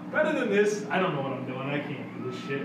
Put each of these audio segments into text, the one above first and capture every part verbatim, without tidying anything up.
Better than this, I don't know what I'm doing. I can't do this shit.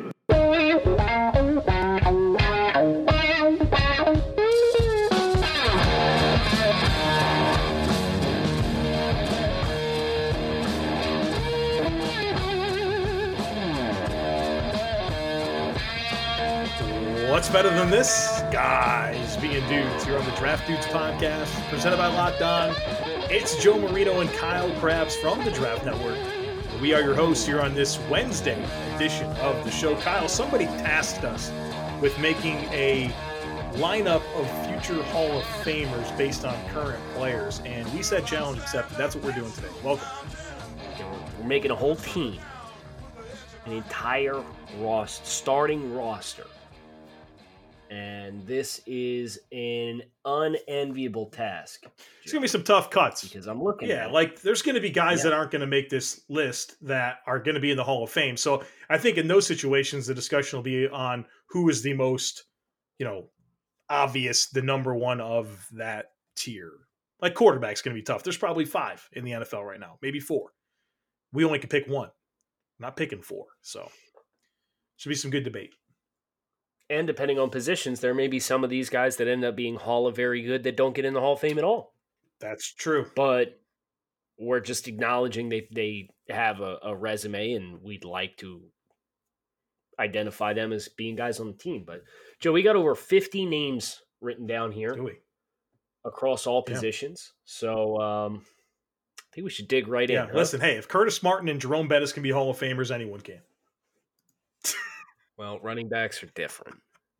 What's better than this? Guys being dudes here on the Draft Dudes podcast, presented by Locked On. It's Joe Marino and Kyle Krabs from the Draft Network. We are your hosts here on this Wednesday edition of the show. Kyle, somebody tasked us with making a lineup of future Hall of Famers based on current players, and we said challenge accepted. That's what we're doing today. Welcome. We're making a whole team, an entire roster, starting roster. And this is an unenviable task. It's going to be some tough cuts. Because I'm looking Yeah, at like there's going to be guys yeah. that aren't going to make this list that are going to be in the Hall of Fame. So I think in those situations, the discussion will be on who is the most, you know, obvious, the number one of that tier. Like quarterback's going to be tough. There's probably five in the N F L right now, maybe four. We only can pick one. I'm not picking four. So should be some good debate. And depending on positions, there may be some of these guys that end up being Hall of Very Good that don't get in the Hall of Fame at all. That's true. But we're just acknowledging they they have a, a resume, and we'd like to identify them as being guys on the team. But, Joe, we got over fifty names written down here Do we? across all Yeah. positions. So um, I think we should dig right Yeah, in. Huh? listen, hey, if Curtis Martin and Jerome Bettis can be Hall of Famers, anyone can. Well, running backs are different.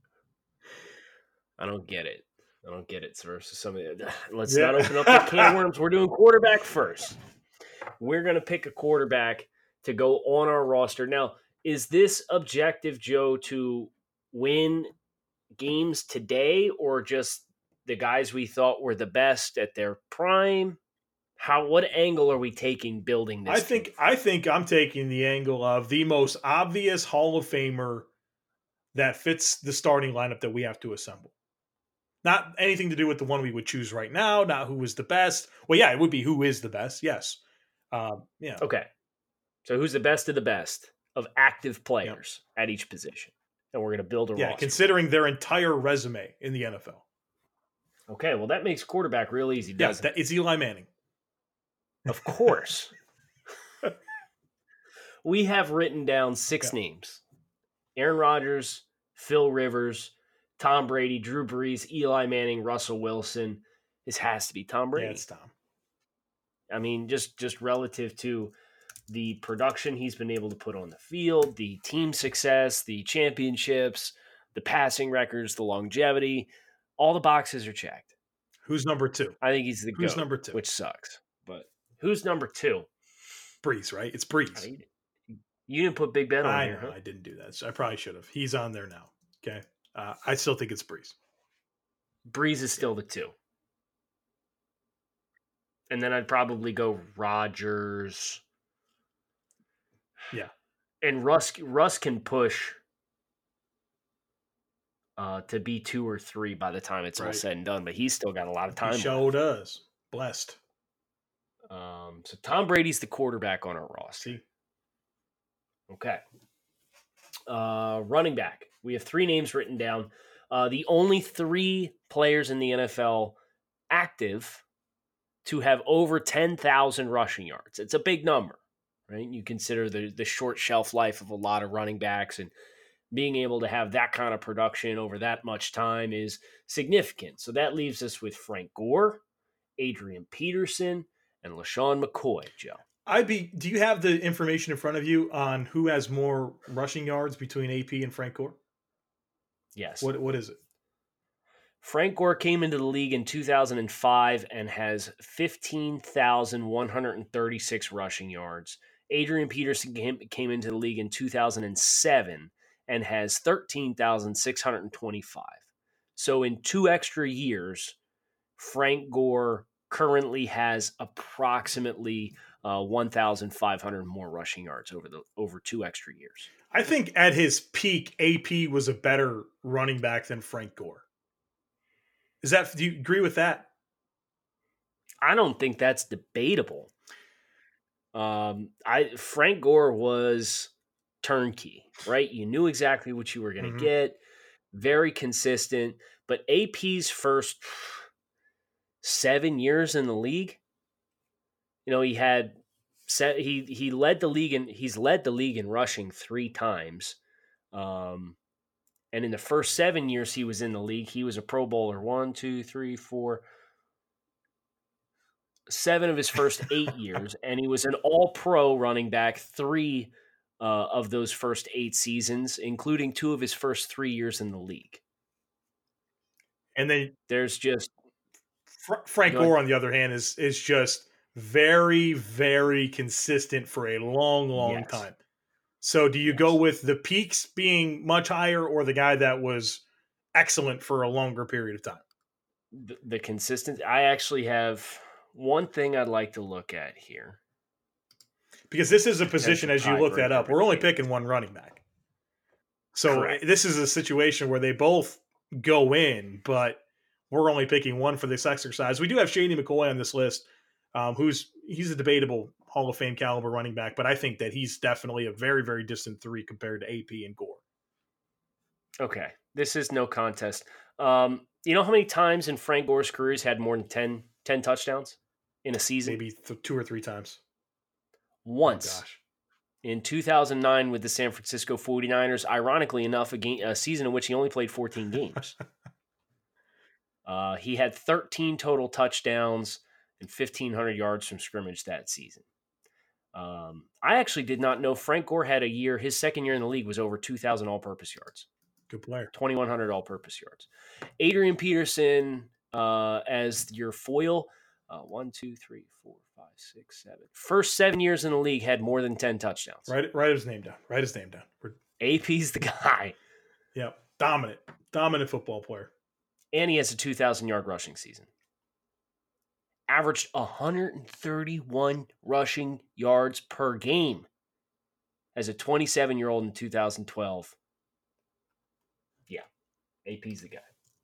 I don't get it. I don't get it versus some of the, let's Yeah. not open up that can of worms. We're doing quarterback first. We're going to pick a quarterback to go on our roster. Now, is this objective, Joe, to win games today or just the guys we thought were the best at their prime? How, what angle are we taking building this I think team? I think I'm taking the angle of the most obvious Hall of Famer that fits the starting lineup that we have to assemble. Not anything to do with the one we would choose right now, not who is the best. Well, yeah, it would be who is the best, yes. Um, yeah. Okay. So who's the best of the best of active players yep. at each position? And we're going to build a yeah, roster. Considering their entire resume in the N F L. Okay, well, that makes quarterback real easy, doesn't yeah, that, it? It's Eli Manning. Of course. We have written down six yeah. names. Aaron Rodgers, Phil Rivers, Tom Brady, Drew Brees, Eli Manning, Russell Wilson. This has to be Tom Brady. Yeah, it's Tom. I mean, just, just relative to the production he's been able to put on the field, the team success, the championships, the passing records, the longevity, all the boxes are checked. Who's number two? I think he's the Who's GOAT, number two? Which sucks. But who's number two? Brees, right? It's Brees. I, you didn't put Big Ben on I here, know, huh? I didn't do that. So I probably should have. He's on there now. Okay. Uh, I still think it's Brees. Brees is still the two. And then I'd probably go Rodgers. Yeah. And Russ Russ can push uh, to be two or three by the time it's right. all said and done, but he's still got a lot of time. He sure does. Blessed. Um, so Tom Brady's the quarterback on our roster. See? Okay. Uh, running back. We have three names written down. Uh, the only three players in the N F L active to have over ten thousand rushing yards. It's a big number, right? You consider the, the short shelf life of a lot of running backs, and being able to have that kind of production over that much time is significant. So that leaves us with Frank Gore, Adrian Peterson, and LaShawn McCoy, Joe. I'd be. Do you have the information in front of you on who has more rushing yards between A P and Frank Gore? Yes. What What is it? Frank Gore came into the league in two thousand five and has fifteen thousand one hundred thirty-six rushing yards. Adrian Peterson came, came into the league in two thousand seven and has thirteen thousand six hundred twenty-five. So in two extra years, Frank Gore currently has approximately uh, one thousand five hundred more rushing yards over the over two extra years. I think at his peak, A P was a better running back than Frank Gore. Is that? Do you agree with that? I don't think that's debatable. Um, I Frank Gore was turnkey, right? You knew exactly what you were going to Mm-hmm. get. Very consistent. But A P's first seven years in the league, you know, he had set he he led the league and he's led the league in rushing three times. Um, and in the first seven years he was in the league, he was a Pro Bowler. One, two, three, four, seven of his first eight years, and he was an All-Pro running back three uh, of those first eight seasons, including two of his first three years in the league. And then there's just Fr- Frank Gore, on the other hand, is is just very, very consistent for a long, long yes. time. So do you yes. go with the peaks being much higher or the guy that was excellent for a longer period of time? The, the consistent. I actually have one thing I'd like to look at here. Because this is a position, as you look that up, we're only picking one running back. So Correct. This is a situation where they both go in, but we're only picking one for this exercise. We do have Shady McCoy on this list, um, who's he's a debatable Hall of Fame caliber running back, but I think that he's definitely a very, very distant three compared to A P and Gore. Okay, this is no contest. Um, you know how many times in Frank Gore's career he's had more than ten, ten touchdowns in a season? Maybe th- two or three times. Once. Oh, gosh. In two thousand nine with the San Francisco forty-niners, ironically enough, a, game, a season in which he only played fourteen games. uh, he had thirteen total touchdowns and fifteen hundred yards from scrimmage that season. Um, I actually did not know Frank Gore had a year, his second year in the league was over two thousand all-purpose yards. Good player. twenty-one hundred all-purpose yards. Adrian Peterson uh, as your foil. Uh, one, two, three, four, five, six, seven. First seven years in the league had more than ten touchdowns. Write, write his name down. Write his name down. We're... A P's the guy. Yeah, dominant. Dominant football player. And he has a two thousand yard rushing season. Averaged one hundred thirty-one rushing yards per game as a twenty-seven-year-old in two thousand twelve. Yeah, A P's the guy.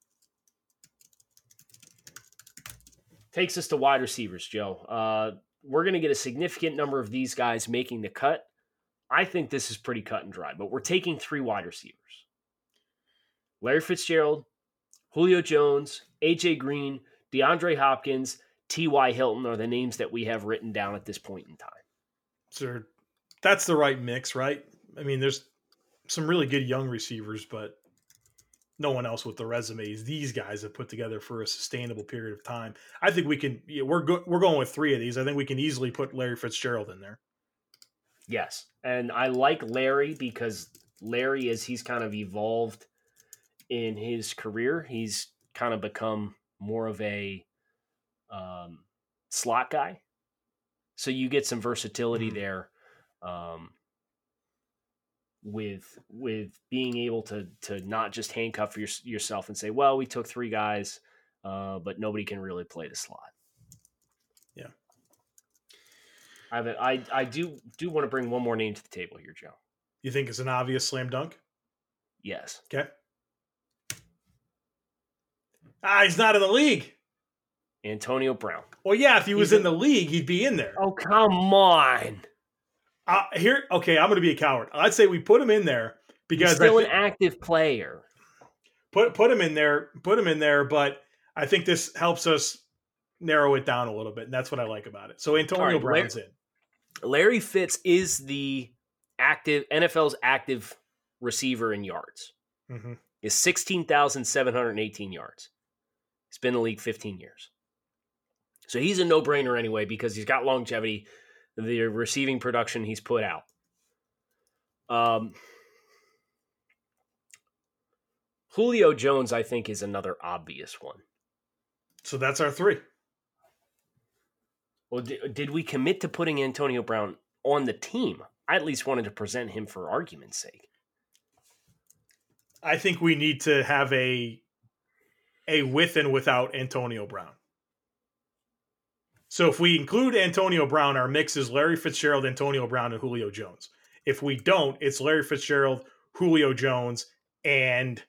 Takes us to wide receivers, Joe. Uh, we're going to get a significant number of these guys making the cut. I think this is pretty cut and dry, but we're taking three wide receivers. Larry Fitzgerald, Julio Jones, A J Green, DeAndre Hopkins, T Y Hilton are the names that we have written down at this point in time. So that's the right mix, right? I mean, there's some really good young receivers, but no one else with the resumes these guys have put together for a sustainable period of time. I think we can. Yeah, we're go, we're going with three of these. I think we can easily put Larry Fitzgerald in there. Yes, and I like Larry because Larry, as he's kind of evolved in his career, he's kind of become more of a um, slot guy. So you get some versatility mm-hmm. there. Um, with with being able to to not just handcuff your, yourself and say, well, we took three guys, uh, but nobody can really play the slot. Yeah. I have a, I, I do do want to bring one more name to the table here, Joe. You think it's an obvious slam dunk? Yes. Okay. Ah, he's not in the league. Antonio Brown. Well, yeah, if he was in, in the league, he'd be in there. Oh, come on. Uh, here, okay, I'm going to be a coward. I'd say we put him in there because he's still I th- an active player. Put put him in there, put him in there, but I think this helps us narrow it down a little bit, and that's what I like about it. So Antonio right, Brown's Larry, in. Larry Fitz is the active N F L's active receiver in yards. Mm-hmm. Is sixteen thousand seven hundred eighteen yards. He's been in the league fifteen years. So he's a no-brainer anyway because he's got longevity. The receiving production he's put out. Um, Julio Jones, I think, is another obvious one. So that's our three. Well, did, did we commit to putting Antonio Brown on the team? I at least wanted to present him for argument's sake. I think we need to have a a with and without Antonio Brown. So if we include Antonio Brown, our mix is Larry Fitzgerald, Antonio Brown, and Julio Jones. If we don't, it's Larry Fitzgerald, Julio Jones, and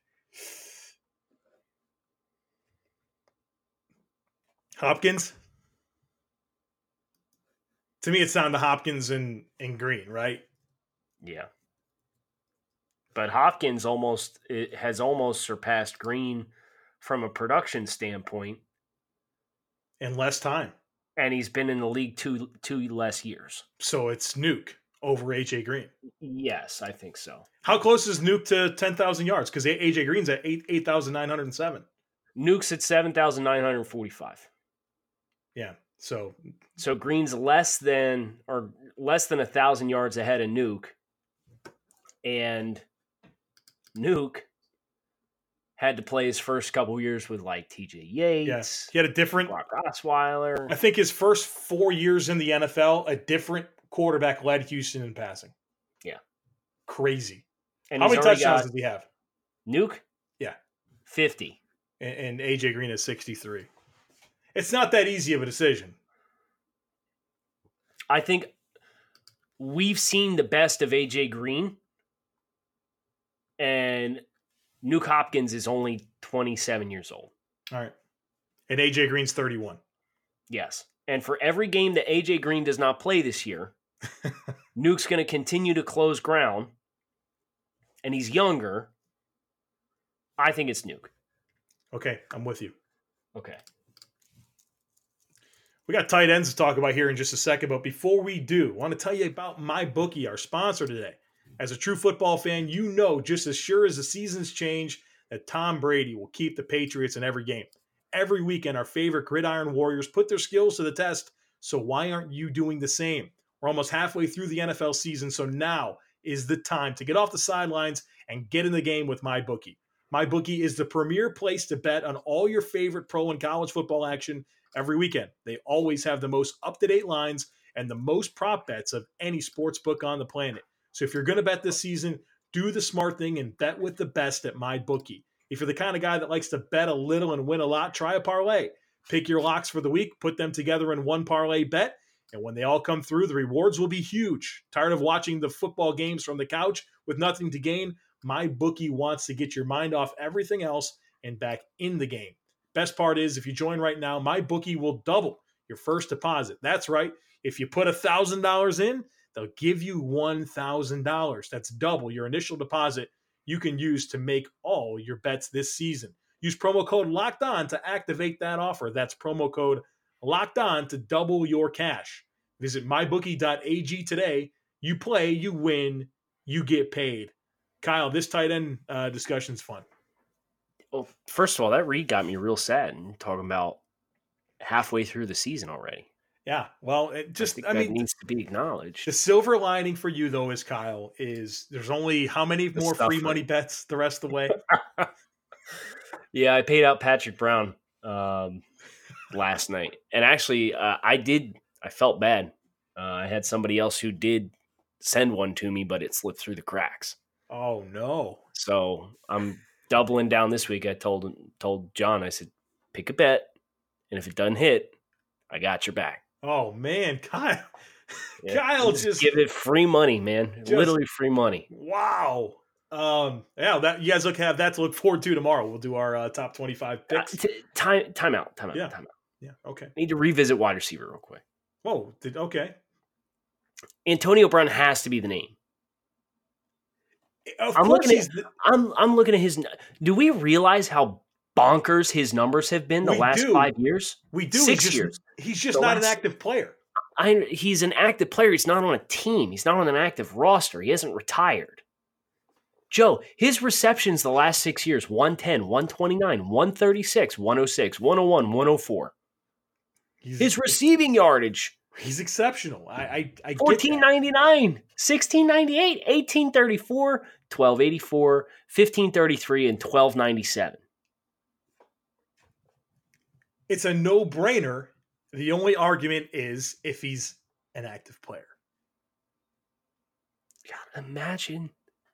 Hopkins. To me, it's down to Hopkins and, and Green, right? Yeah. But Hopkins almost it has almost surpassed Green from a production standpoint. In less time. And he's been in the league two two less years. So it's Nuke over A J Green. Yes, I think so. How close is Nuke to ten thousand yards? Because A J Green's at eight thousand nine hundred seven. Nuke's at seven thousand nine hundred forty-five. Yeah, so... So Green's less than, or less than one thousand yards ahead of Nuke. And Nuke had to play his first couple years with like T J Yates. Yes, yeah. He had a different... Brock Osweiler. I think his first four years in the N F L, a different quarterback led Houston in passing. Yeah. Crazy. And how many touchdowns does he have? Nuke? Yeah. fifty. And, and A J Green is sixty-three. It's not that easy of a decision. I think we've seen the best of A J Green. And Nuke Hopkins is only twenty-seven years old. All right. And A J Green's thirty-one. Yes. And for every game that A J Green does not play this year, Nuke's going to continue to close ground. And he's younger. I think it's Nuke. Okay, I'm with you. Okay. We got tight ends to talk about here in just a second. But before we do, I want to tell you about MyBookie, our sponsor today. As a true football fan, you know just as sure as the seasons change that Tom Brady will keep the Patriots in every game. Every weekend, our favorite gridiron warriors put their skills to the test, so why aren't you doing the same? We're almost halfway through the N F L season, so now is the time to get off the sidelines and get in the game with MyBookie. MyBookie is the premier place to bet on all your favorite pro and college football action every weekend. They always have the most up-to-date lines and the most prop bets of any sports book on the planet. So if you're going to bet this season, do the smart thing and bet with the best at MyBookie. If you're the kind of guy that likes to bet a little and win a lot, try a parlay. Pick your locks for the week, put them together in one parlay bet, and when they all come through, the rewards will be huge. Tired of watching the football games from the couch with nothing to gain? MyBookie wants to get your mind off everything else and back in the game. Best part is, if you join right now, MyBookie will double your first deposit. That's right. If you put one thousand dollars in, they'll give you one thousand dollars. That's double your initial deposit you can use to make all your bets this season. Use promo code LOCKEDON to activate that offer. That's promo code LOCKEDON to double your cash. Visit my bookie dot a g today. You play, you win, you get paid. Kyle, this tight end uh, discussion's fun. Well, first of all, that read got me real sad. And talking about halfway through the season already. Yeah, well, it just, I, think I that mean, needs to be acknowledged. The silver lining for you, though, is, Kyle, is there's only how many The more stuff free for- money bets the rest of the way? Yeah, I paid out Patrick Brown um, last night. And actually, uh, I did, I felt bad. Uh, I had somebody else who did send one to me, but it slipped through the cracks. Oh, no. So I'm doubling down this week. I told told John, I said, pick a bet, and if it doesn't hit, I got your back. Oh, man, Kyle. Yeah, Kyle just, just, give it free money, man. just- Literally free money. wow. Um, yeah, that you guys look have that to look forward to tomorrow. We'll do our uh, top twenty-five Uh, picks. t- time time out. Time out. Yeah. Time out. Yeah, okay. Need to revisit wide receiver real quick. Whoa, did, okay. Antonio Brown has to be the name. Of I'm course looking he's at- the, I'm I'm looking at his. Do we realize how bonkers his numbers have been the We last do. five years? we do. Six he's just, years. He's just The not an last- active player. I he's an active player. He's not on a team. He's not on an active roster. He hasn't retired. Joe, his receptions the last six years, one ten, one twenty-nine, one thirty-six, one oh six, one oh one, one oh four. He's, His receiving yardage, he's exceptional. I I, I get fourteen that. ninety-nine, sixteen ninety-eight, eighteen thirty-four, twelve eighty-four, fifteen thirty-three, and twelve ninety-seven. It's a no-brainer. The only argument is if he's an active player. God, imagine.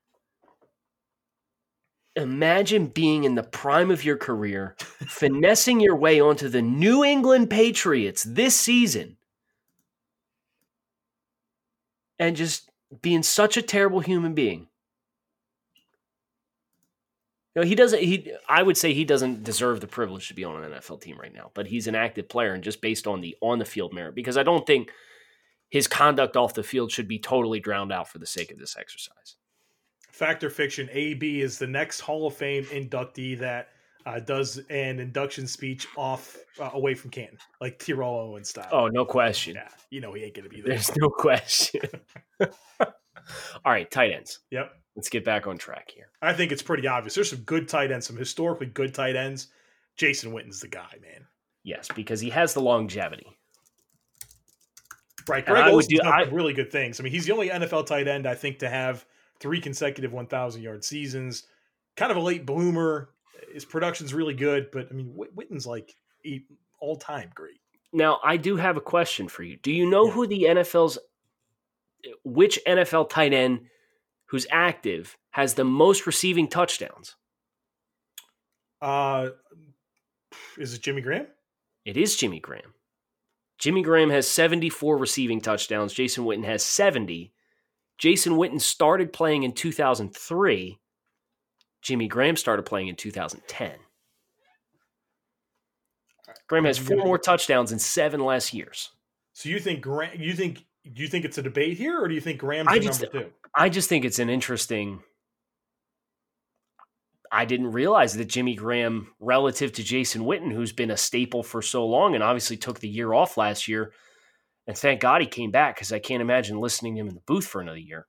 Imagine being in the prime of your career, finessing your way onto the New England Patriots this season, and just being such a terrible human being. You know, he doesn't. He, I would say, he doesn't deserve the privilege to be on an N F L team right now. But he's an active player, and just based on the on the field merit, because I don't think his conduct off the field should be totally drowned out for the sake of this exercise. Fact or fiction, A B is the next Hall of Fame inductee that uh, does an induction speech off uh, away from Canton, like Tyrell Owen style. Oh, no question. Yeah, you know he ain't going to be there. There's no question. All right, tight ends. Yep. Let's get back on track here. I think it's pretty obvious. There's some good tight ends, some historically good tight ends. Jason Witten's the guy, man. Yes, because he has the longevity. Right. Greg Olsen's do, done I, really good things. I mean, he's the only N F L tight end, I think, to have three consecutive one thousand yard seasons. Kind of a late bloomer. His production's really good, but I mean, Witten's like all time great. Now, I do have a question for you. Do you know yeah. who the N F L's, which N F L tight end who's active has the most receiving touchdowns? Uh, is it Jimmy Graham? It is Jimmy Graham. Jimmy Graham has seventy-four receiving touchdowns. Jason Witten has seventy. Jason Witten started playing in two thousand three. Jimmy Graham started playing in two thousand ten. Graham has four more touchdowns in seven less years. So you think Graham? You think do you think it's a debate here, or do you think Graham's I the just, number two? I just think it's an interesting. I didn't realize that Jimmy Graham, relative to Jason Witten, who's been a staple for so long and obviously took the year off last year, and thank God he came back because I can't imagine listening to him in the booth for another year.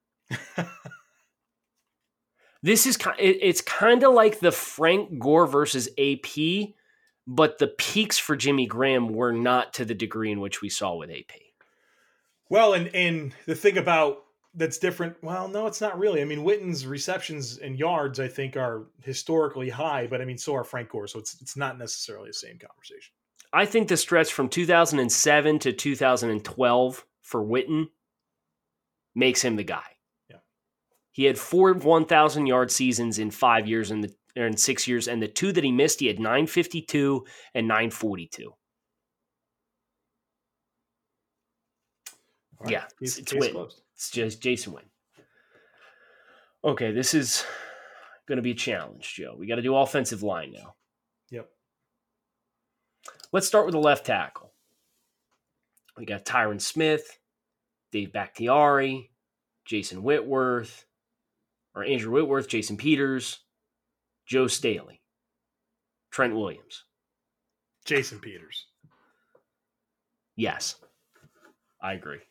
This is it's kind of like the Frank Gore versus A P, but the peaks for Jimmy Graham were not to the degree in which we saw with A P. Well, and and the thing about that's different. Well, no, it's not really. I mean, Witten's receptions and yards, I think, are historically high, but I mean, so are Frank Gore. So it's it's not necessarily the same conversation. I think the stretch from two thousand seven to two thousand twelve for Witten makes him the guy. Yeah, he had four one thousand yard seasons in five years and the or in six years, and the two that he missed, he had nine fifty-two and nine forty-two. Right. Yeah, it's, it's Witten. Closed. It's just Jason Witten. Okay, this is going to be a challenge, Joe. We got to do offensive line now. Yep. Let's start with the left tackle. We got Tyron Smith, Dave Bakhtiari, Jason Whitworth, or Andrew Whitworth, Jason Peters, Joe Staley, Trent Williams. Jason Peters. Yes, I agree.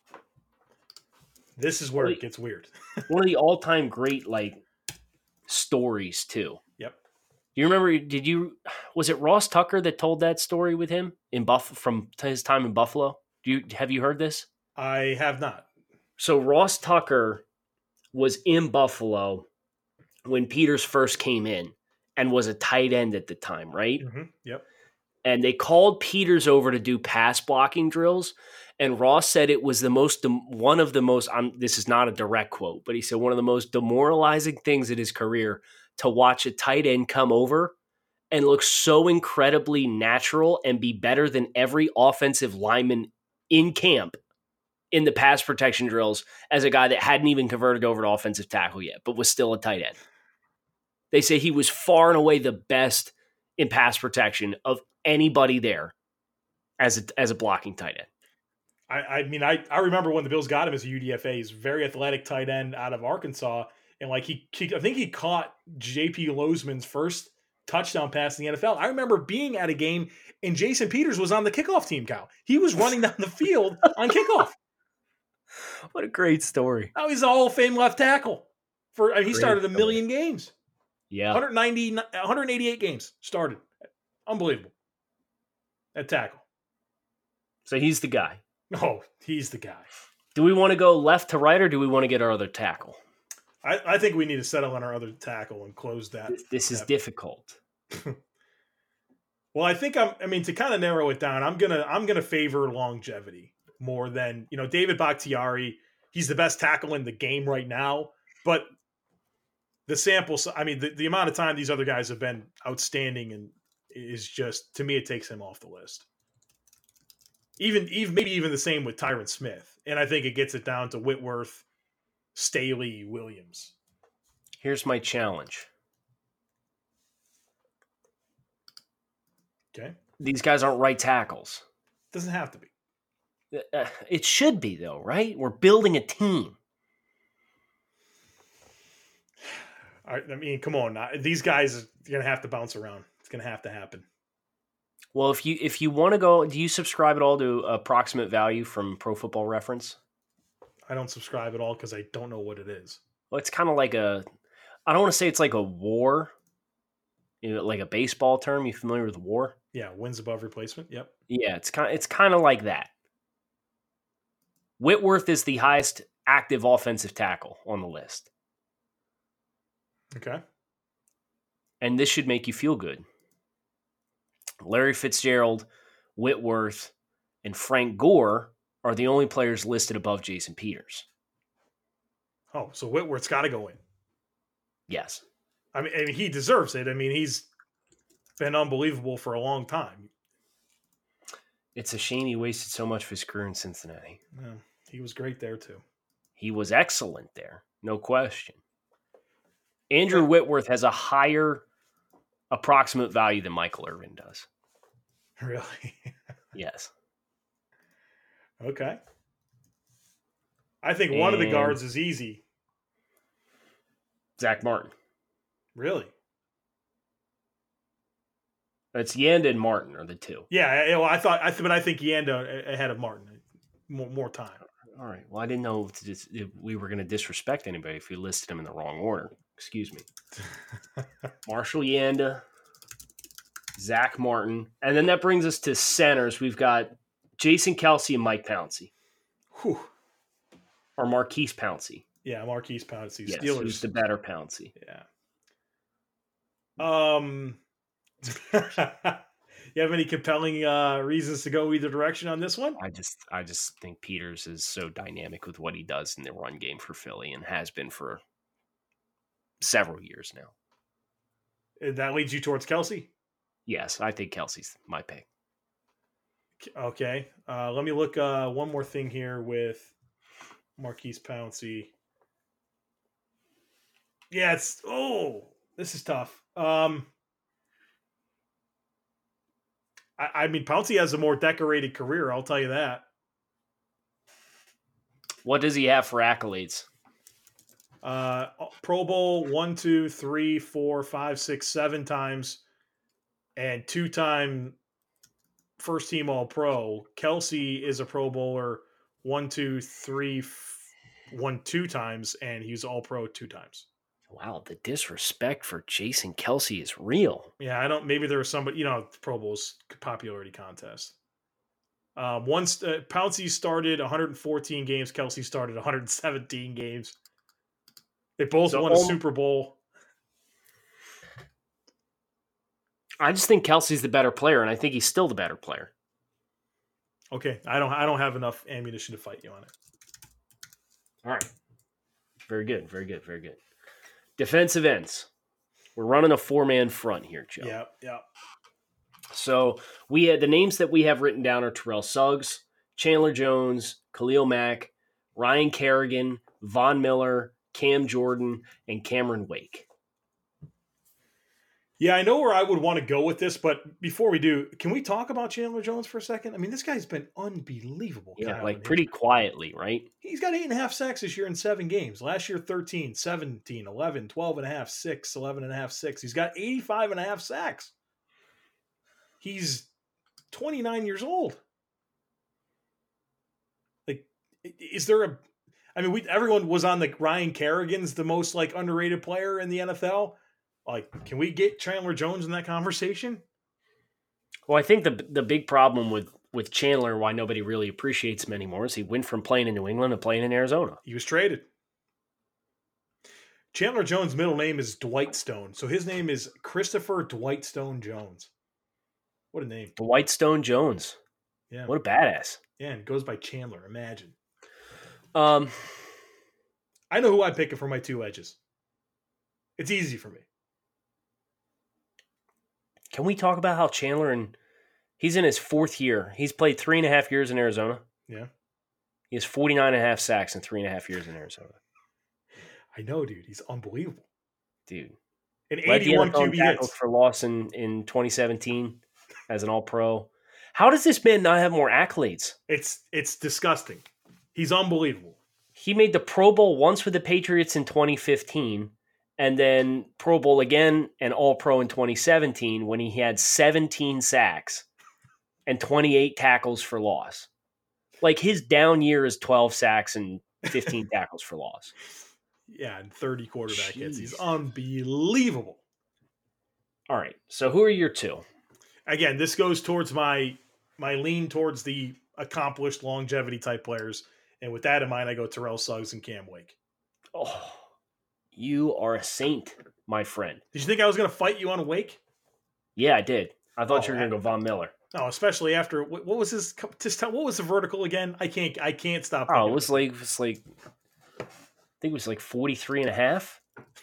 This is where it gets weird. One of the all-time great like stories too. Yep. Do you remember? Did you? Was it Ross Tucker that told that story with him in Buff from his time in Buffalo? Do you have you heard this? I have not. So Ross Tucker was in Buffalo when Peters first came in and was a tight end at the time, right? Mm-hmm. Yep. And they called Peters over to do pass blocking drills. And Ross said it was the most, one of the most, I'm, this is not a direct quote, but he said one of the most demoralizing things in his career to watch a tight end come over and look so incredibly natural and be better than every offensive lineman in camp in the pass protection drills as a guy that hadn't even converted over to offensive tackle yet, but was still a tight end. They say he was far and away the best in pass protection of anybody there as a, as a blocking tight end. I, I mean, I, I remember when the Bills got him as a U D F A. He's a very athletic tight end out of Arkansas. And like he, he I think he caught J P Lozman's first touchdown pass in the N F L. I remember being at a game and Jason Peters was on the kickoff team, Cal. He was running down the field on kickoff. What a great story. Now he's a Hall of Fame left tackle. For I mean, He great started a million story. games. Yeah. one ninety, one eighty-eight games started. Unbelievable. At tackle. So he's the guy. Oh, he's the guy. Do we want to go left to right, or do we want to get our other tackle? I, I think we need to settle on our other tackle and close that. This, this is that. difficult. Well, I think I'm. I mean, to kind of narrow it down, I'm gonna I'm gonna favor longevity more than you know David Bakhtiari. He's the best tackle in the game right now, but the sample. I mean, the, the amount of time these other guys have been outstanding and is just to me, it takes him off the list. Even, even maybe even the same with Tyron Smith. And I think it gets it down to Whitworth, Staley, Williams. Here's my challenge. Okay. These guys aren't right tackles. Doesn't have to be. Uh, it should be, though, right? We're building a team. I, I mean, come on. These guys are going to have to bounce around. It's going to have to happen. Well, if you if you want to go, do you subscribe at all to Approximate Value from Pro Football Reference? I don't subscribe at all because I don't know what it is. Well, it's kind of like a, I don't want to say it's like a war, you know, like a baseball term. You familiar with war? Yeah, wins above replacement. Yep. Yeah, it's kind of, it's kind of like that. Whitworth is the highest active offensive tackle on the list. Okay. And this should make you feel good. Larry Fitzgerald, Whitworth, and Frank Gore are the only players listed above Jason Peters. Oh, so Whitworth's got to go in. Yes. I mean, I mean, he deserves it. I mean, he's been unbelievable for a long time. It's a shame he wasted so much of his career in Cincinnati. Yeah, he was great there, too. He was excellent there, no question. Andrew Whitworth has a higher approximate value than Michael Irvin does. Really? Yes. Okay. I think and one of the guards is easy. Zach Martin. Really? It's Yanda and Martin are the two. Yeah, well, I thought, I th- but I think Yanda ahead of Martin. More, more time. All right. Well, I didn't know if, this, if we were going to disrespect anybody if we listed them in the wrong order. Excuse me. Marshall Yanda, Zach Martin, and then that brings us to centers. We've got Jason Kelce and Mike Pouncey. Whew. Or Marquise Pouncey. Yeah, Marquise Pouncey. Yes, Steelers. who's the better Pouncey? Yeah. Um, you have any compelling uh, reasons to go either direction on this one? I just, I just think Peters is so dynamic with what he does in the run game for Philly and has been for several years now. And that leads you towards Kelce? Yes, I think Kelce's my pick. Okay. Uh, let me look uh, one more thing here with Marquise Pouncey. Yeah, it's oh, this is tough. Um, I, I mean, Pouncey has a more decorated career. I'll tell you that. What does he have for accolades? Uh, Pro Bowl one, two, three, four, five, six, seven times, and two-time first-team All-Pro. Kelce is a Pro Bowler one, two, three, one, two times, and he's All-Pro two times. Wow, the disrespect for Jason Kelce is real. Yeah, I don't. Maybe there was somebody, you know, Pro Bowl's popularity contest. Um, once uh, Pouncey started one hundred fourteen games, Kelce started one hundred seventeen games. They both So won a all- Super Bowl. I just think Kelce's the better player, and I think he's still the better player. Okay, I don't. I don't have enough ammunition to fight you on it. All right. Very good. Very good. Very good. Defensive ends. We're running a four-man front here, Joe. Yeah, yeah. So we had the names that we have written down are Terrell Suggs, Chandler Jones, Khalil Mack, Ryan Kerrigan, Von Miller, Cam Jordan, and Cameron Wake. Yeah, I know where I would want to go with this, but before we do, can we talk about Chandler Jones for a second? I mean, this guy's been unbelievable. Yeah, Kyle, like pretty quietly, right? He's got eight and a half sacks this year in seven games. Last year, thirteen, seventeen, eleven, twelve and a half, six, eleven and a half, six. He's got eighty-five and a half sacks. He's twenty-nine years old. Like, is there a, I mean, we, everyone was on the Ryan Kerrigan's the most like underrated player in the N F L. Like, can we get Chandler Jones in that conversation? Well, I think the the big problem with, with Chandler, why nobody really appreciates him anymore, is he went from playing in New England to playing in Arizona. He was traded. Chandler Jones' middle name is Dwight Stone. So his name is Christopher Dwight Stone Jones. What a name. Dwight Stone Jones. Yeah. What a badass. Yeah, and goes by Chandler. Imagine. Um, I know who I'm picking for my two edges. It's easy for me. Can we talk about how Chandler, and he's in his fourth year. He's played three and a half years in Arizona. Yeah. He has forty-nine and a half sacks in three and a half years in Arizona. I know, dude. He's unbelievable. Dude. An Led the eighty-one N F L Q B tackles hits. for loss in, in twenty seventeen as an all-pro. How does this man not have more accolades? It's it's disgusting. He's unbelievable. He made the Pro Bowl once with the Patriots in twenty fifteen, and then Pro Bowl again and All-Pro in twenty seventeen when he had seventeen sacks and twenty-eight tackles for loss. Like, his down year is twelve sacks and fifteen tackles for loss. Yeah, and thirty quarterback Jeez. hits. He's unbelievable. All right, so who are your two? Again, this goes towards my my lean towards the accomplished longevity type players. And with that in mind, I go Terrell Suggs and Cam Wake. Oh, you are a saint, my friend. Did you think I was going to fight you on a Wake? Yeah, I did. I thought Oh, you were going to go Von Miller. Oh, especially after what, what was his? Just tell, what was the vertical again? I can't. I can't stop. Oh, it was like it was like I think it was like forty-three and a half.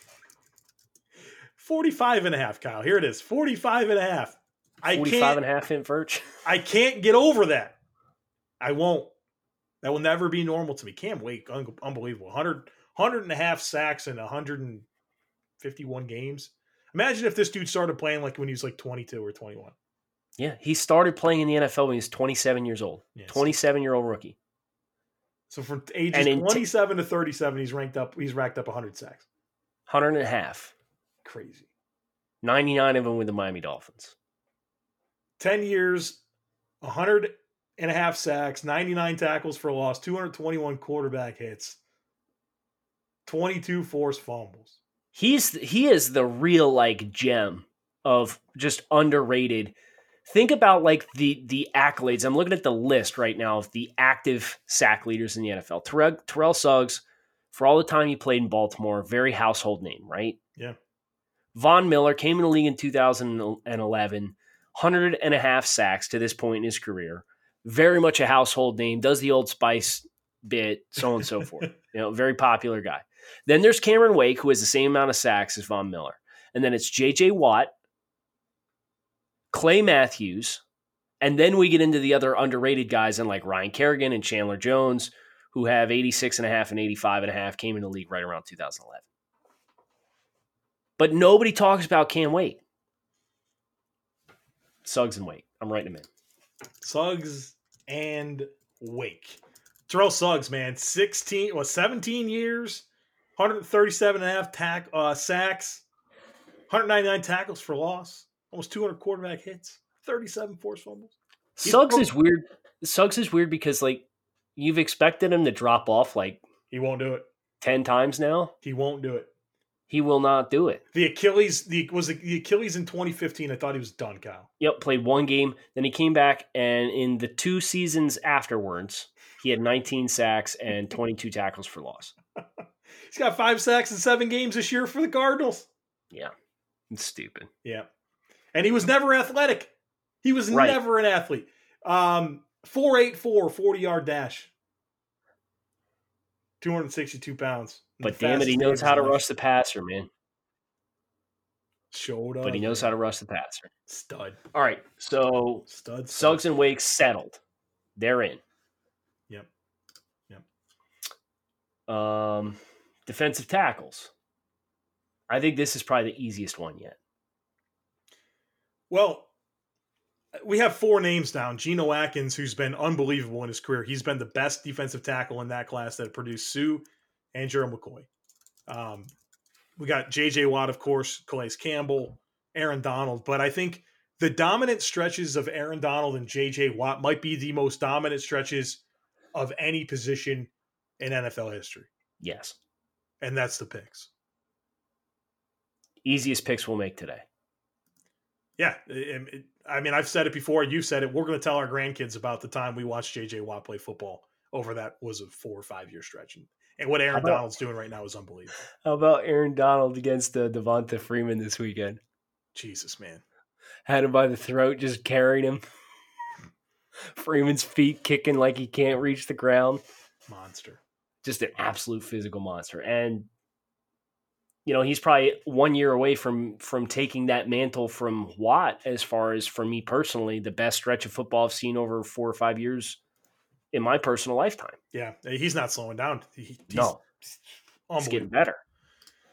forty-five and a half, Kyle. Here it is. forty-five and a half. I forty-five can't, and a half in Verge. I can't get over that. I won't. That will never be normal to me. Cam Wake, un- unbelievable. one hundred, one hundred and a half sacks in one hundred fifty-one games. Imagine if this dude started playing like when he was like twenty-two or twenty-one. Yeah, he started playing in the N F L when he was twenty-seven years old. Yes. twenty-seven-year-old rookie. So from ages And in twenty-seven to thirty-seven, he's ranked up. He's racked up one hundred sacks. one hundred and a half. Crazy. ninety-nine of them with the Miami Dolphins. ten years, one hundred and a half sacks, ninety-nine tackles for loss, two hundred twenty-one quarterback hits, twenty-two forced fumbles. He's he is the real like gem of just underrated. Think about like the the accolades. I'm looking at the list right now of the active sack leaders in the N F L. Terrell, Terrell Suggs, for all the time he played in Baltimore, very household name, right? Yeah. Von Miller came in the league in two thousand eleven, one hundred and a half sacks to this point in his career. Very much a household name, does the Old Spice bit, so on and so forth. You know, very popular guy. Then there's Cameron Wake, who has the same amount of sacks as Von Miller. And then it's J J Watt, Clay Matthews, and then we get into the other underrated guys and like Ryan Kerrigan and Chandler Jones, who have eighty-six and a half and eighty-five and a half, came in the league right around two thousand eleven. But nobody talks about Cam Wake. Suggs and Wake. I'm writing them in. Suggs and Wake. Terrell Suggs, man, sixteen, well, seventeen years, one hundred thirty-seven and a half tack, uh, sacks, one hundred ninety-nine tackles for loss, almost two hundred quarterback hits, thirty-seven forced fumbles. He's Suggs pro- is weird. Suggs is weird because like you've expected him to drop off like He won't do it. ten times now. He won't do it. He will not do it. The Achilles, the was the, the Achilles in twenty fifteen. I thought he was done, Kyle. Yep, played one game. Then he came back, and in the two seasons afterwards, he had nineteen sacks and twenty-two tackles for loss. He's got five sacks in seven games this year for the Cardinals. Yeah, it's stupid. Yeah. And he was never athletic. He was Right. never an athlete. Um, four eight four, forty-yard dash. two hundred sixty-two pounds. But damn it, he knows how to rush the passer, man. Showed up. But he knows how to rush the passer. Stud. All right, so Stud. Suggs and Wake settled. They're in. Yep. Yep. Um, defensive tackles. I think this is probably the easiest one yet. Well, we have four names down. Geno Atkins, who's been unbelievable in his career. He's been the best defensive tackle in that class that produced Sue and Gerald McCoy. Um, we got J J Watt, of course, Calais Campbell, Aaron Donald. But I think the dominant stretches of Aaron Donald and J J Watt might be the most dominant stretches of any position in N F L history. Yes. And that's the picks. Easiest picks we'll make today. Yeah. It, it, I mean, I've said it before. You've said it. We're going to tell our grandkids about the time we watched J J Watt play football over that was a four or five year stretch. And, and what Aaron about, Donald's doing right now is unbelievable. How about Aaron Donald against uh, Devonta Freeman this weekend? Jesus, man. Had him by the throat, just carried him. Freeman's feet kicking like he can't reach the ground. Monster. Just an absolute physical monster. And, you know, he's probably one year away from from taking that mantle from Watt as far as, for me personally, the best stretch of football I've seen over four or five years in my personal lifetime. Yeah, he's not slowing down. He, he's no. It's getting better.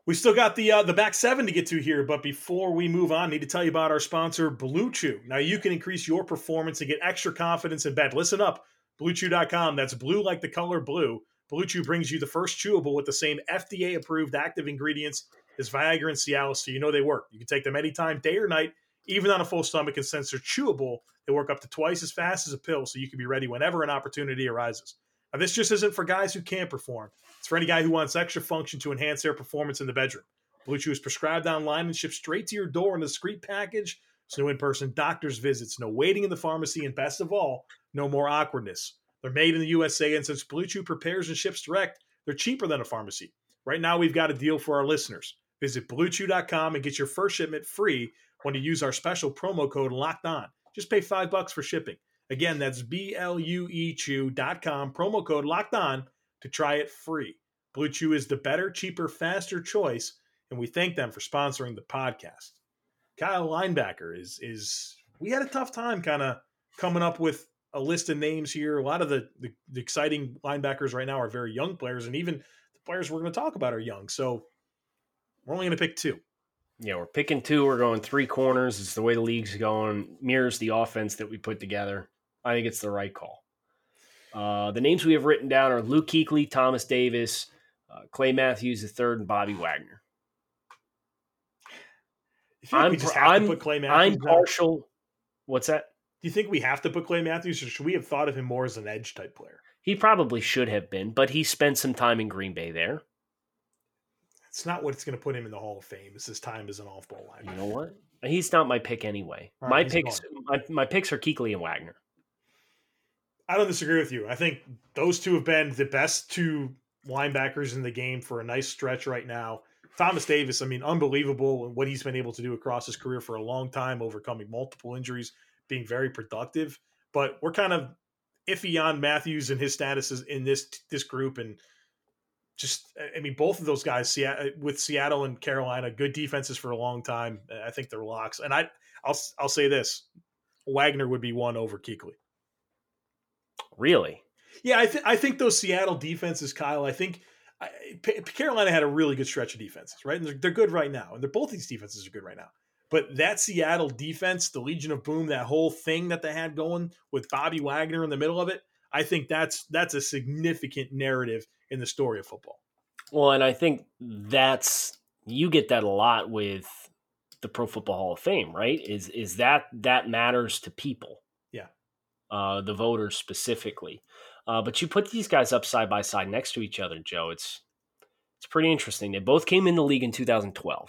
We still got the uh, the back seven to get to here, but before we move on, I need to tell you about our sponsor, Blue Chew. Now you can increase your performance and get extra confidence in bed. Listen up, blue chew dot com. That's blue like the color blue. Blue Chew brings you the first chewable with the same F D A-approved active ingredients as Viagra and Cialis, so you know they work. You can take them anytime, day or night, even on a full stomach, and since they're chewable, they work up to twice as fast as a pill, so you can be ready whenever an opportunity arises. Now, this just isn't for guys who can't perform. It's for any guy who wants extra function to enhance their performance in the bedroom. Blue Chew is prescribed online and shipped straight to your door in a discreet package. So no in-person doctor's visits, no waiting in the pharmacy, and best of all, no more awkwardness. They're made in the U S A, and since Blue Chew prepares and ships direct, they're cheaper than a pharmacy. Right now, we've got a deal for our listeners. Visit blue chew dot com and get your first shipment free when you use our special promo code Locked On. Just pay five bucks for shipping. Again, that's B L U E chew dot com, promo code Locked On to try it free. Blue Chew is the better, cheaper, faster choice, and we thank them for sponsoring the podcast. Kyle, linebacker, is is we had a tough time kind of coming up with a list of names here. A lot of the, the, the exciting linebackers right now are very young players, and even the players we're going to talk about are young. So we're only going to pick two. Yeah, we're picking two. We're going three corners. It's the way the league's going. Mirrors the offense that we put together. I think it's the right call. Uh, the names we have written down are Luke Kuechly, Thomas Davis, uh, Clay Matthews the third, and Bobby Wagner. Like I'm, I'm, to put I'm partial. Now? What's that? Do you think we have to put Clay Matthews, or should we have thought of him more as an edge type player? He probably should have been, but he spent some time in Green Bay there. It's not what's going to put him in the Hall of Fame. It's his time as an off-ball linebacker. You know what? He's not my pick anyway. Right, my picks, my, my picks are Kuechly and Wagner. I don't disagree with you. I think those two have been the best two linebackers in the game for a nice stretch right now. Thomas Davis, I mean, unbelievable what he's been able to do across his career for a long time, overcoming multiple injuries, being very productive. But we're kind of iffy on Matthews and his status in this this group, and just, I mean, both of those guys with Seattle and Carolina, good defenses for a long time. I think they're locks. And I, I'll I'll say this: Wagner would be one over Kuechly. Really? Yeah, I think I think those Seattle defenses, Kyle. I think I, P- Carolina had a really good stretch of defenses, right? And they're, they're good right now, and they're both these defenses are good right now. But that Seattle defense, the Legion of Boom, that whole thing that they had going with Bobby Wagner in the middle of it, I think that's that's a significant narrative in the story of football. Well, and I think that's you get that a lot with the Pro Football Hall of Fame, right? Is is that that matters to people? Yeah, uh, the voters specifically. Uh, but you put these guys up side by side next to each other, Joe. It's it's pretty interesting. They both came in the league in two thousand twelve.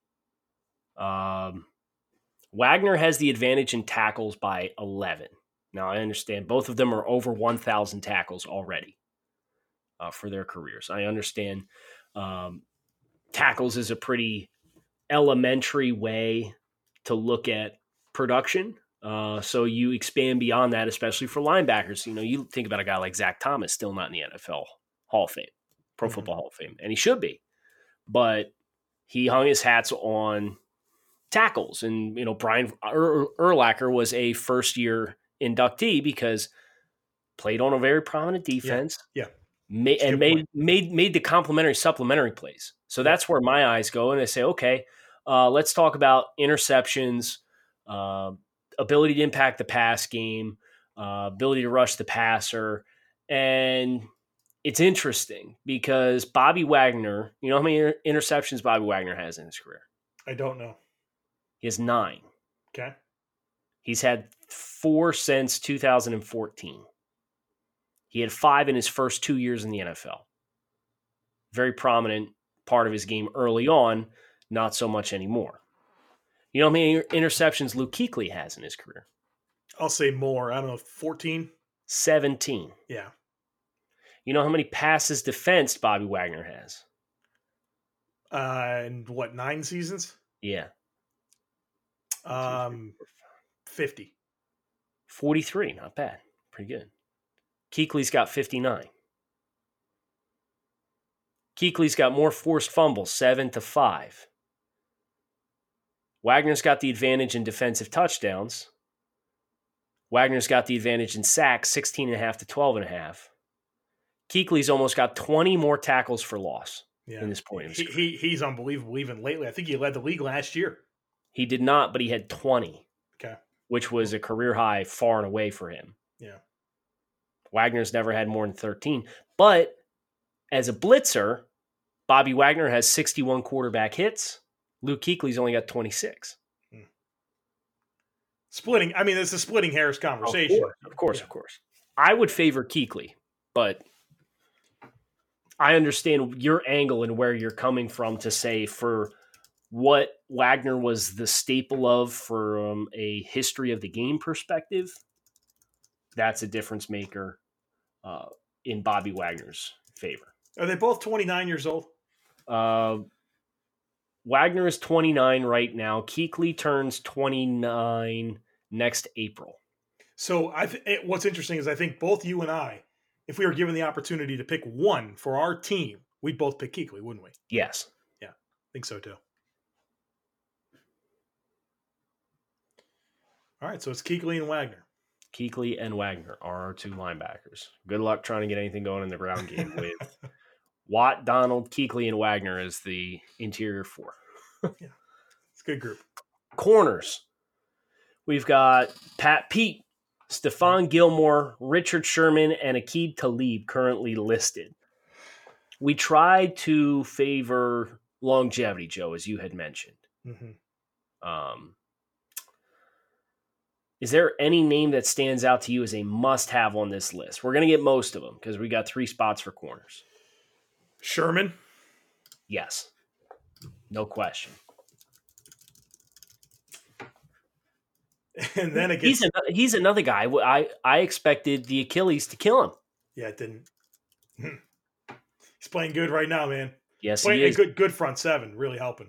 Um, Wagner has the advantage in tackles by eleven. Now, I understand both of them are over one thousand tackles already uh, for their careers. I understand um, tackles is a pretty elementary way to look at production. Uh, so you expand beyond that, especially for linebackers. You know, you think about a guy like Zach Thomas, still not in the N F L Hall of Fame, Pro mm-hmm. Football Hall of Fame, and he should be. But he hung his hats on tackles. And, you know, Brian Ur- Urlacher was a first-year inductee because played on a very prominent defense. Yeah. yeah. Ma- and made, made made the complementary supplementary plays. So yeah. that's where my eyes go. And I say, okay, uh, let's talk about interceptions, uh, ability to impact the pass game, uh, ability to rush the passer. And it's interesting because Bobby Wagner, you know how many inter- interceptions Bobby Wagner has in his career? I don't know. He has nine. Okay. He's had four since two thousand fourteen. He had five in his first two years in the N F L. Very prominent part of his game early on, not so much anymore. You know how many interceptions Luke Kuechly has in his career? I'll say more. I don't know, fourteen? seventeen. Yeah. You know how many passes defensed Bobby Wagner has? Uh, and what, nine seasons? Yeah. Um, fifty. forty-three, not bad. Pretty good. Kuechly's got fifty-nine. Kuechly's got more forced fumbles, seven to five. Wagner's got the advantage in defensive touchdowns. Wagner's got the advantage in sacks, sixteen and a half to twelve and a half. Kuechly's almost got twenty more tackles for loss. yeah. in this point. He, he he's unbelievable. Even lately, I think he led the league last year. He did not, but he had twenty, okay, which was a career high far and away for him. Yeah, Wagner's never had more than thirteen. But as a blitzer, Bobby Wagner has sixty-one quarterback hits. Luke Kuechly's only got twenty-six. Hmm. Splitting. I mean, it's a splitting hairs conversation. Of course, of course. Yeah. Of course. I would favor Kuechly, but I understand your angle and where you're coming from to say for what Wagner was the staple of from a history of the game perspective, that's a difference maker uh, in Bobby Wagner's favor. Are they both twenty-nine years old? Uh, Wagner is twenty-nine right now. Kuechly turns twenty-nine next April. So I th- it, what's interesting is I think both you and I, if we were given the opportunity to pick one for our team, we'd both pick Kuechly, wouldn't we? Yes. Yeah, I think so too. All right, so it's Kuechly and Wagner. Kuechly and Wagner are our two linebackers. Good luck trying to get anything going in the ground game with Watt, Donald, Kuechly, and Wagner as the interior four. Yeah, it's a good group. Corners. We've got Pat Pete, Stephon Gilmore, Richard Sherman, and Aqib Talib currently listed. We tried to favor longevity, Joe, as you had mentioned. Mm-hmm. Um, is there any name that stands out to you as a must-have on this list? We're going to get most of them because we got three spots for corners. Sherman? Yes. No question. And then it he's, gets... an, he's another guy. I, I expected the Achilles to kill him. Yeah, it didn't. He's playing good right now, man. Yes, playing he is. A good, good front seven, really helping.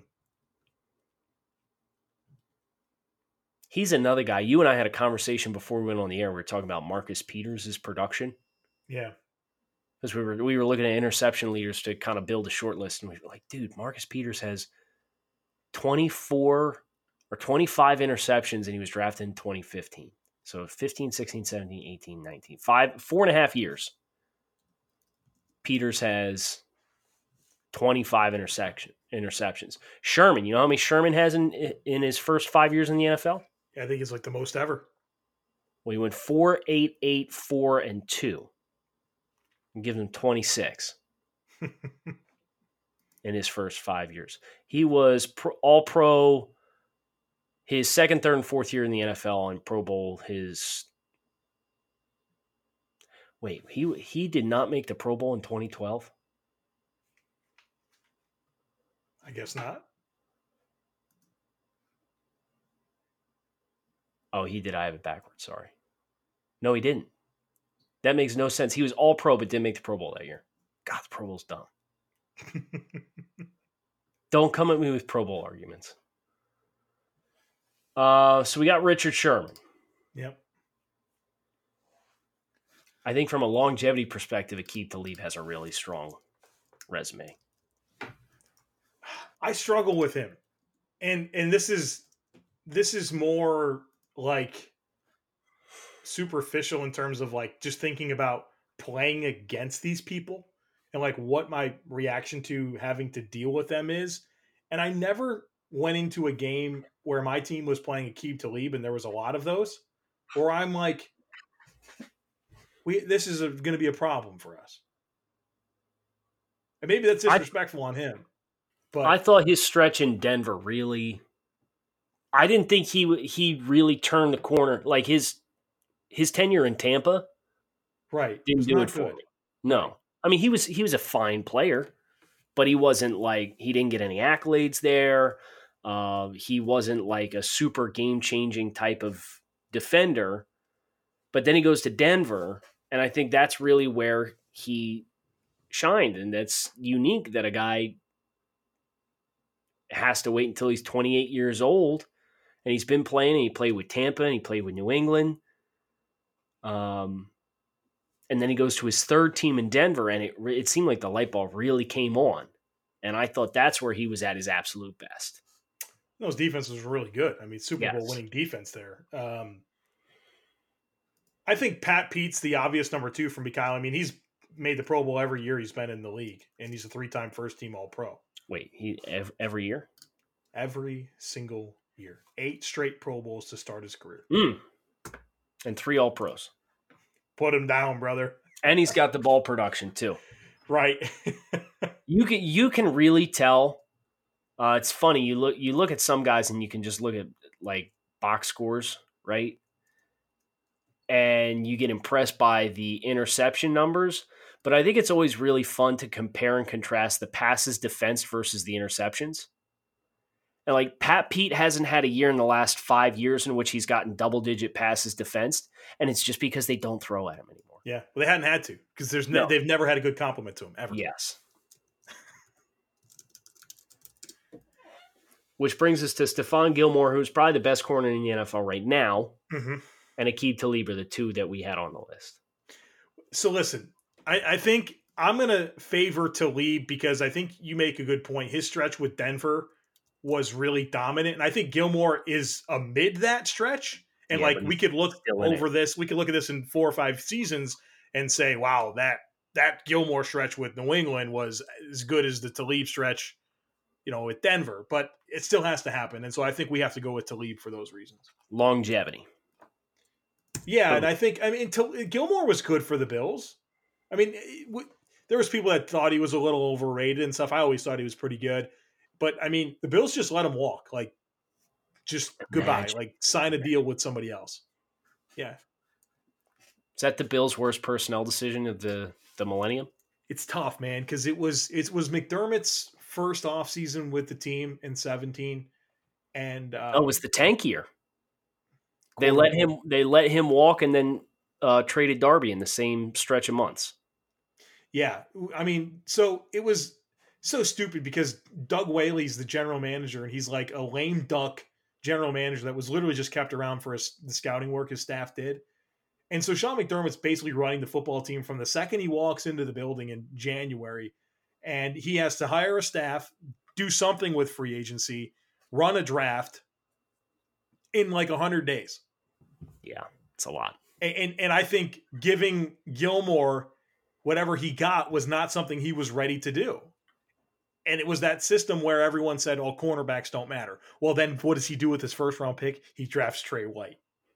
He's another guy. You and I had a conversation before we went on the air. We were talking about Marcus Peters' production. Yeah. Because we were we were looking at interception leaders to kind of build a short list, and we were like, dude, Marcus Peters has twenty-four or twenty-five interceptions, and he was drafted in twenty fifteen. So fifteen, sixteen, seventeen, eighteen, nineteen. Five, four and a half years. Peters has twenty-five intersection, interceptions. Sherman, you know how many Sherman has in in his first five years in the N F L? Yeah, I think it's like the most ever. Well, he went four, eight, eight, four, and two. And give him twenty-six in his first five years. He was pro, all pro his second, third, and fourth year in the N F L, and Pro Bowl his. Wait, he he did not make the Pro Bowl in twenty twelve? I guess not. Oh, he did. I have it backwards. Sorry. No, he didn't. That makes no sense. He was all pro, but didn't make the Pro Bowl that year. God, the Pro Bowl's dumb. Don't come at me with Pro Bowl arguments. Uh, so we got Richard Sherman. Yep. I think from a longevity perspective, Aqib Talib has a really strong resume. I struggle with him. And and this is this is more like superficial in terms of like just thinking about playing against these people and like what my reaction to having to deal with them is. And I never went into a game where my team was playing Aqib Talib, and there was a lot of those, where I'm like, we this is going to be a problem for us. And maybe that's disrespectful I, on him. But I thought his stretch in Denver really I didn't think he he really turned the corner. Like his his tenure in Tampa, right, didn't do it good. for me. No, I mean he was he was a fine player, but he wasn't like he didn't get any accolades there. Uh, he wasn't like a super game changing type of defender. But then he goes to Denver, and I think that's really where he shined, and that's unique that a guy has to wait until he's twenty-eight years old. And he's been playing, and he played with Tampa, and he played with New England. Um, and then he goes to his third team in Denver, and it it seemed like the light bulb really came on. And I thought that's where he was at his absolute best. Those defenses were really good. I mean, Super yes. Bowl winning defense there. Um, I think Pat Pete's the obvious number two from Mikhail. I mean, he's made the Pro Bowl every year he's been in the league, and he's a three-time first-team All-Pro. Wait, he ev- every year? Every single year. Eight straight Pro Bowls to start his career. Mm. And three All-Pros. Put him down, brother. And he's got the ball production, too. Right. you can you can really tell. Uh, it's funny. You look you look at some guys and you can just look at like box scores, right? And you get impressed by the interception numbers. But I think it's always really fun to compare and contrast the passes defense versus the interceptions. And like Pat Pete hasn't had a year in the last five years in which he's gotten double-digit passes defensed, and it's just because they don't throw at him anymore. Yeah, well, they hadn't had to because there's no, No. they've never had a good compliment to him ever. Yes. Which brings us to Stephon Gilmore, who's probably the best corner in the N F L right now, mm-hmm. and Aqib Talib are the two that we had on the list. So listen, I, I think I'm going to favor Talib because I think you make a good point. His stretch with Denver was really dominant, and I think Gilmore is amid that stretch. And Yeah, like but we could look still in over it. this, we could look at this in four or five seasons and say, wow, that that Gilmore stretch with New England was as good as the Talib stretch, you know, with Denver. But it still has to happen, and so I think we have to go with Talib for those reasons. Longevity. Yeah, So- and I think I mean Tal- Gilmore was good for the Bills. I mean, it, w- there was people that thought he was a little overrated and stuff. I always thought he was pretty good, but I mean, the Bills just let him walk. Like, just goodbye. Imagine. Like, sign a deal with somebody else. Yeah, Is that the Bills' worst personnel decision of the, the millennium? it's tough, man, because it was it was McDermott's first offseason with the team in seventeen, and uh, Oh, it was the tank year. They let him. They let him walk, and then uh, traded Darby in the same stretch of months. Yeah, I mean, so it was so stupid because Doug Whaley's the general manager, and he's like a lame duck general manager that was literally just kept around for his, the scouting work his staff did. And so Sean McDermott's basically running the football team from the second he walks into the building in January, and he has to hire a staff, do something with free agency, run a draft in like one hundred days. Yeah, it's a lot. And, and and I think giving Gilmore whatever he got was not something he was ready to do. And it was that system where everyone said, oh, cornerbacks don't matter. Well, then what does he do with his first round pick? He drafts Trey White.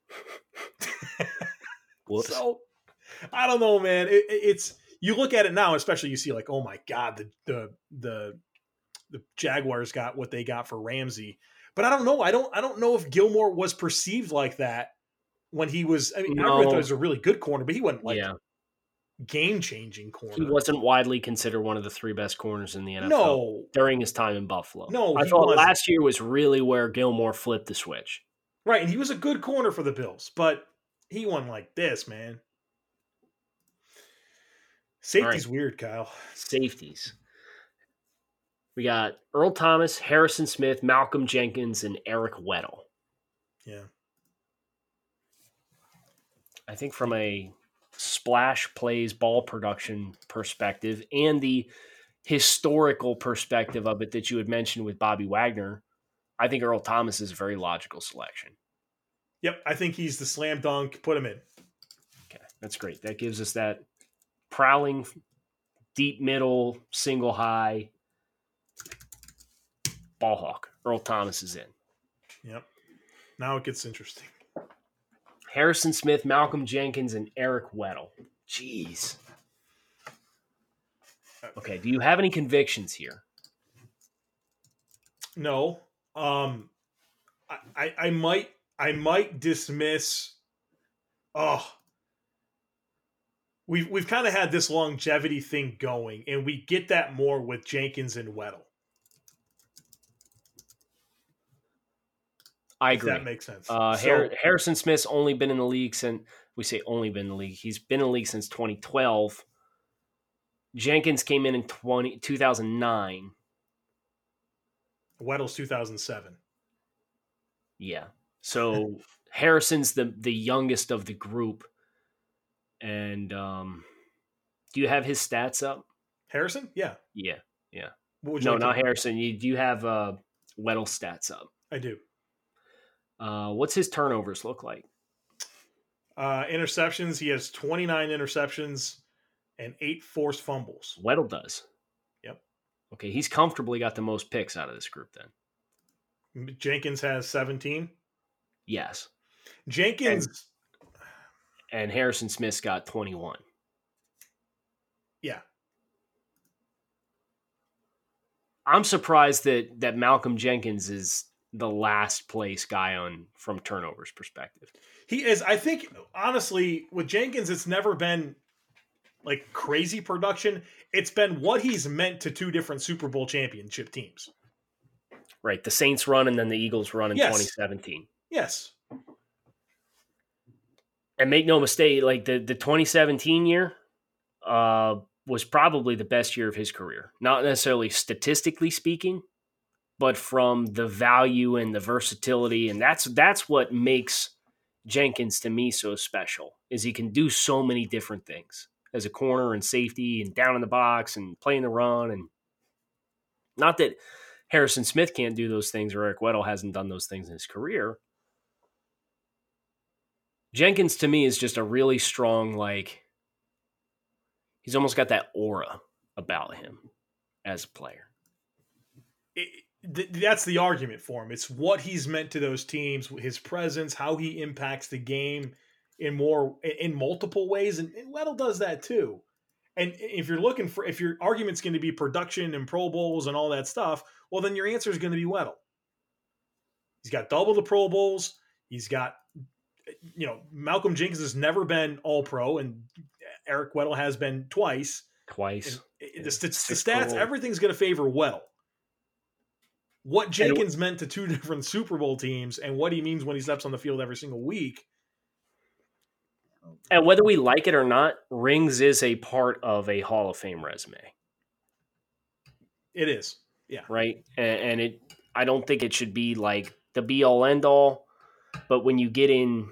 Whoops. So I don't know, man. It, it- it's you look at it now, especially you see like, oh my God, the the the the Jaguars got what they got for Ramsey. But I don't know. I don't I don't know if Gilmore was perceived like that when he was. I mean, I No. remember he was a really good corner, but he wasn't like yeah, game changing corner. he wasn't widely considered one of the three best corners in the N F L No, during his time in Buffalo. No, I he thought wasn't. last year was really where Gilmore flipped the switch. right, and he was a good corner for the Bills, but he won like this, man. Safety's weird, Kyle. Safeties. We got Earl Thomas, Harrison Smith, Malcolm Jenkins, and Eric Weddle. Yeah. I think from a splash plays ball production perspective and the historical perspective of it that you had mentioned with Bobby Wagner, I think Earl Thomas is a very logical selection. Yep, I think he's the slam dunk. Put him in. Okay, that's great. That gives us that prowling, deep middle, single high ball hawk. Earl Thomas is in. Yep. Now it gets interesting. Harrison Smith, Malcolm Jenkins, and Eric Weddle. Jeez. Okay, do you have any convictions here? No. Um I, I I might I might dismiss oh we've we've kind of had this longevity thing going, and we get that more with Jenkins and Weddle. I If agree. that makes sense. Uh, So- Har- Harrison Smith's only been in the league since, we say only been in the league. He's been in the league since twenty twelve. Jenkins came in in twenty, two thousand nine. Weddle's two thousand seven. Yeah. So Harrison's the, the youngest of the group. And um, do you have his stats up? Harrison? Yeah. Yeah. What would you No, like to- not Harrison. You, do you have uh, Weddle stats up? I do. Uh, what's his turnovers look like? Uh, interceptions. He has twenty-nine interceptions and eight forced fumbles. Weddle does. Yep. Okay, he's comfortably got the most picks out of this group then. Jenkins has seventeen. Yes. Jenkins. And, and Harrison Smith's got twenty-one. Yeah. I'm surprised that that Malcolm Jenkins is the last place guy on from turnovers perspective. He is. I think, honestly, with Jenkins, it's never been like crazy production. It's been what he's meant to two different Super Bowl championship teams. Right. The Saints run and then the Eagles run in yes. twenty seventeen. Yes. And make no mistake, like the, the twenty seventeen year uh, was probably the best year of his career. Not necessarily statistically speaking, but from the value and the versatility. And that's that's what makes Jenkins to me so special, is he can do so many different things as a corner and safety and down in the box and playing the run. And not that Harrison Smith can't do those things or Eric Weddle hasn't done those things in his career. Jenkins to me is just a really strong, like, he's almost got that aura about him as a player. It, th- that's the argument for him. It's what he's meant to those teams, his presence, how he impacts the game in more in multiple ways, and, and Weddle does that too. And if you're looking for, if your argument's going to be production and Pro Bowls and all that stuff, well, then your answer is going to be Weddle. He's got double the Pro Bowls. He's got, you know, Malcolm Jenkins has never been All Pro, and Eric Weddle has been twice. Twice. The, the, the stats, everything's going to favor Weddle. What Jenkins meant to two different Super Bowl teams and what he means when he steps on the field every single week. And whether we like it or not, rings is a part of a Hall of Fame resume. It is. Yeah. Right. And, and it, I don't think it should be like the be all end all, but when you get in,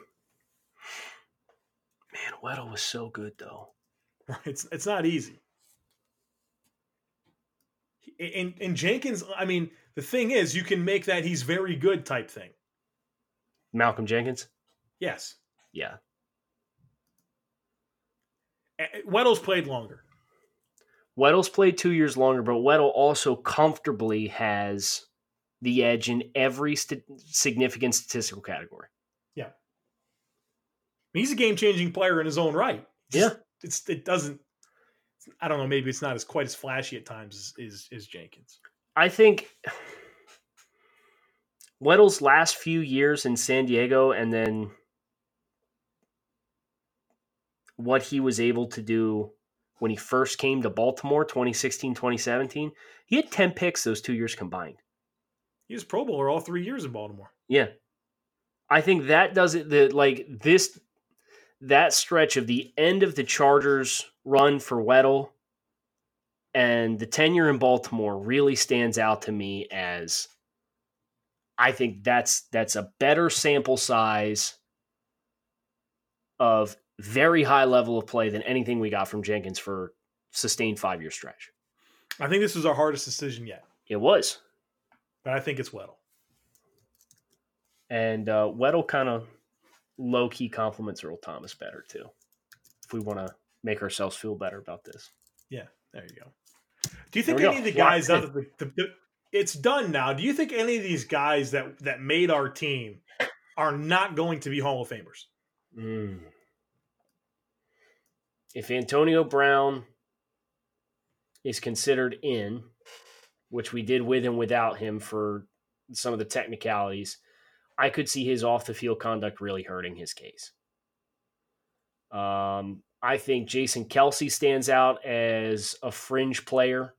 man, Weddle was so good though. Right. It's, it's not easy. And, and Jenkins, I mean, the thing is, you can make that he's very good type thing. Malcolm Jenkins? Yes. Yeah. Weddle's played longer. Weddle's played two years longer, but Weddle also comfortably has the edge in every st- significant statistical category. Yeah. I mean, he's a game-changing player in his own right. Yeah. It's, it doesn't, I don't know, maybe it's not as quite as flashy at times as, as, as Jenkins. I think Weddle's last few years in San Diego and then what he was able to do when he first came to Baltimore, twenty sixteen, twenty seventeen, he had ten picks those two years combined. He was Pro Bowler all three years in Baltimore. Yeah. I think that does it, the, like this, that stretch of the end of the Chargers run for Weddle and the tenure in Baltimore really stands out to me as, I think that's, that's a better sample size of very high level of play than anything we got from Jenkins for sustained five-year stretch. I think this was our hardest decision yet. It was. But I think it's Weddle. And uh, Weddle kind of low-key compliments Earl Thomas better, too, if we want to make ourselves feel better about this. Yeah, there you go. Do you think any go. of the guys out of the, the, the – it's done now. Do you think any of these guys that, that made our team are not going to be Hall of Famers? Mm. If Antonio Brown is considered in, which we did with and without him for some of the technicalities, I could see his off-the-field conduct really hurting his case. Um, I think Jason Kelce stands out as a fringe player.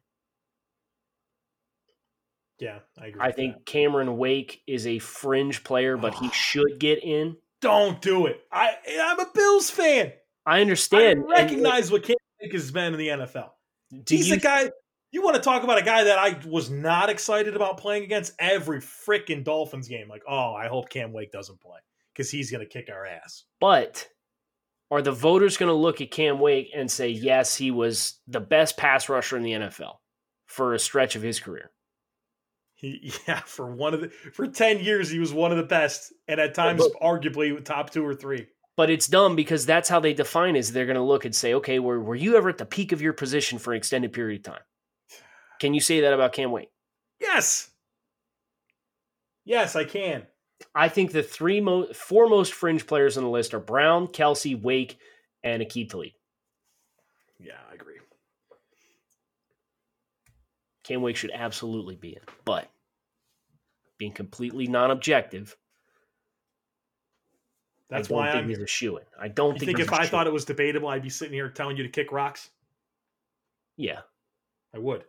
Yeah, I agree. I think that. Cameron Wake is a fringe player, but he should get in. Don't do it. I, I'm a Bills fan. I understand. I recognize and, what Cameron Wake has been in the N F L. He's you, the guy. You want to talk about a guy that I was not excited about playing against every freaking Dolphins game. Like, oh, I hope Cam Wake doesn't play because he's going to kick our ass. But are the voters going to look at Cam Wake and say, yes, he was the best pass rusher in the N F L for a stretch of his career? He, yeah, for one of the for ten years, he was one of the best, and at times, but, arguably top two or three. But it's dumb because that's how they define is they're going to look and say, okay, were, were you ever at the peak of your position for an extended period of time? Can you say that about Cam Wake? Yes. Yes, I can. I think the three mo- four most fringe players on the list are Brown, Kelsey, Wake, and Aqib Talib. Yeah, I agree. Cam Wake should absolutely be in, but being completely non-objective, That's I don't why think I'm he's here. a shoo-in. I don't You think, think he's if a I shoo-in. thought it was debatable, I'd be sitting here telling you to kick rocks? Yeah. I would.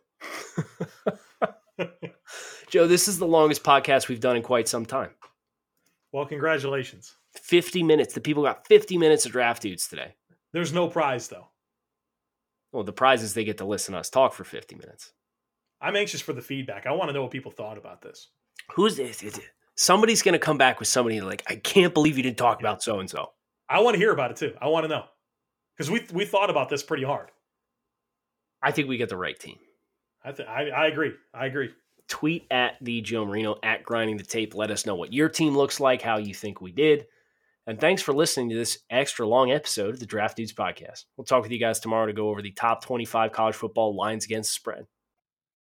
Joe, this is the longest podcast we've done in quite some time. Well, congratulations. fifty minutes. The people got fifty minutes of Draft Dudes today. There's no prize, though. Well, the prize is they get to listen to us talk for fifty minutes. I'm anxious for the feedback. I want to know what people thought about this. Who's this? Somebody's going to come back with somebody like, I can't believe you didn't talk Yeah. about so-and-so. I want to hear about it, too. I want to know. Because we we thought about this pretty hard. I think we get the right team. I, th- I I agree. I agree. Tweet at the Joe Marino, at Grinding the Tape. Let us know what your team looks like, how you think we did. And thanks for listening to this extra long episode of the Draft Dudes podcast. We'll talk with you guys tomorrow to go over the top twenty-five college football lines against the spread.